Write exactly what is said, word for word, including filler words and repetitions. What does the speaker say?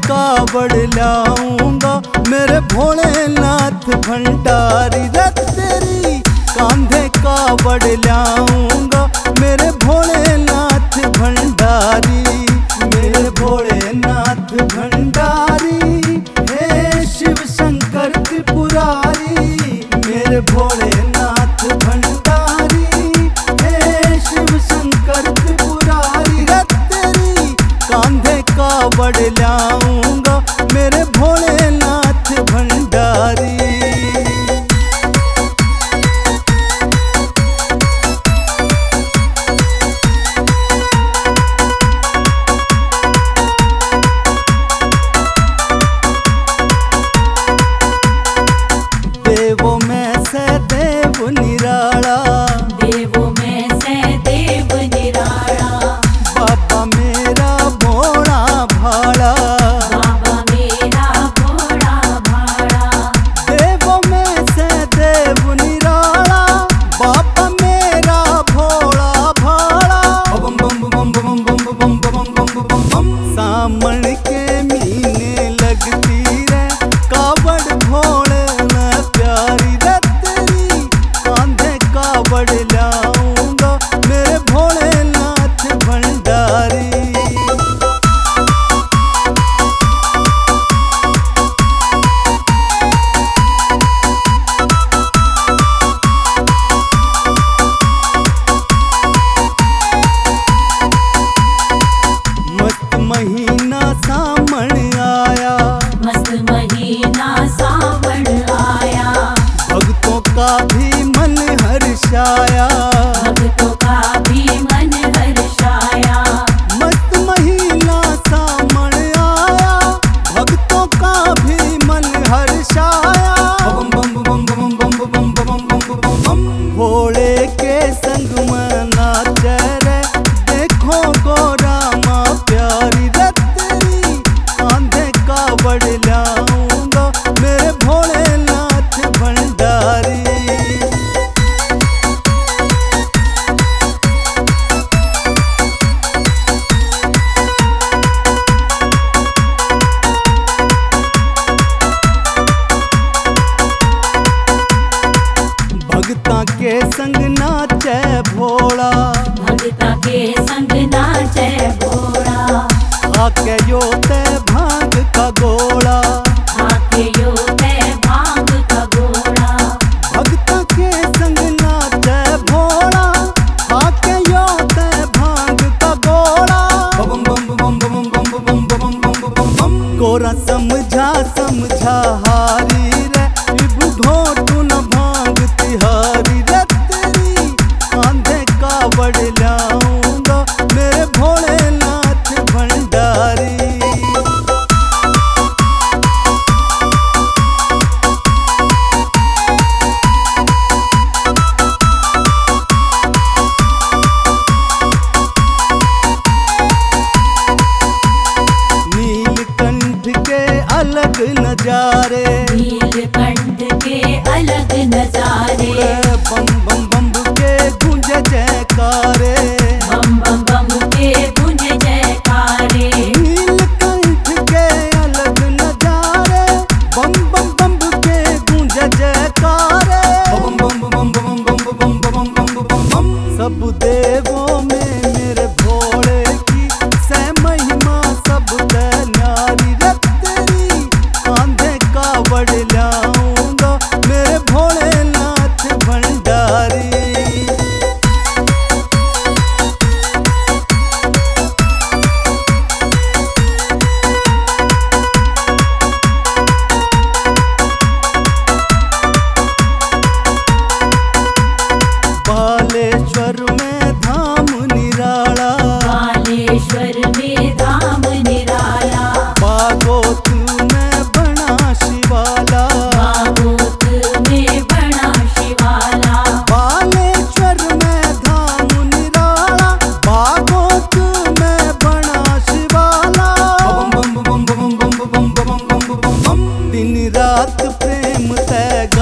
कावड़ लाऊंगा मेरे भोलेनाथ भंडारी रे तेरी कांधे कावड़ लाऊंगा मेरे भोलेनाथ भंडारी मेरे भोलेनाथ भंडारी हे शिव शंकर त्रिपुरारी मेरे भोलेनाथ भंडारी हे शिव शंकर त्रिपुरारी रे तेरी कांधे कावड़ लाऊंगा मेरे भोलेनाथ भंडारी। देवों में से देव निराला देवों में से देव निराला बाबा मेरा भोला भाला बाबा मेरा भोला भाला देवों में से देव निराला बाबा मेरा भोला भाला बम बम बम बम बम बम बम बम बम बम सामन के महीने लगती रे कावड़ भोले में प्यारी रे तेरी कांधे कावड़ लाऊंगा मेरे भोलेनाथ भंडारी। मस्त महीना सामन आया मस्त महीना सावन आया भक्तों का भी मन हर्षाया भक्तों का भी मन हर्षाया मस्त महीना सामन आया भक्तों का भी मन हर्षाया बम बम बम बम बम बम बम बम बम बम भोले के संग में नाचे रे देखो गोरा माँ प्यारी रे तेरी कांधे कावड़ लाऊंगा मेरे भोलेनाथ भंडारी। भगता के संग नाचे भोला भक्ता के संग नाचे भोला आके योते भांग का गोला आके योते भांग का गोला भगता के संग नाचे भोला आके योते भांग का गोला बम बम बम बम बम बम बम बम बम बम गोरा समझा समझा हारी रे विभु घोटू न भांग तिहारी रे तेरी कांधे कावड़ लाऊंगा मेरे भोलेनाथ भंडारी। नीलकंठ के अलग नजारे नीलकंठ के अलग नजारे उड़े बम बम बम के गूंज जयकारे बम बम बम के गुंज जयकारे नीलकंठ के अलग नजारे बम बम बम के गूंज जयकारे बम बम बम बम बम बम बम बम बम बम सब देवों में मेरे भोले की सै महिमा सब ते न्यारी रे तेरी कांधे कावड़ लाऊंगा मेरे भोलेनाथ भंडारी। बालेश्वर में धाम निराला बालेश्वर में धाम निराला बागोत में बना शिवाला बागोत में बना शिवाला बालेश्वर में धाम निराला बागोत में बना शिवाला बम बम बम बम बम बम बम बम बम दिन रात प्रेम तय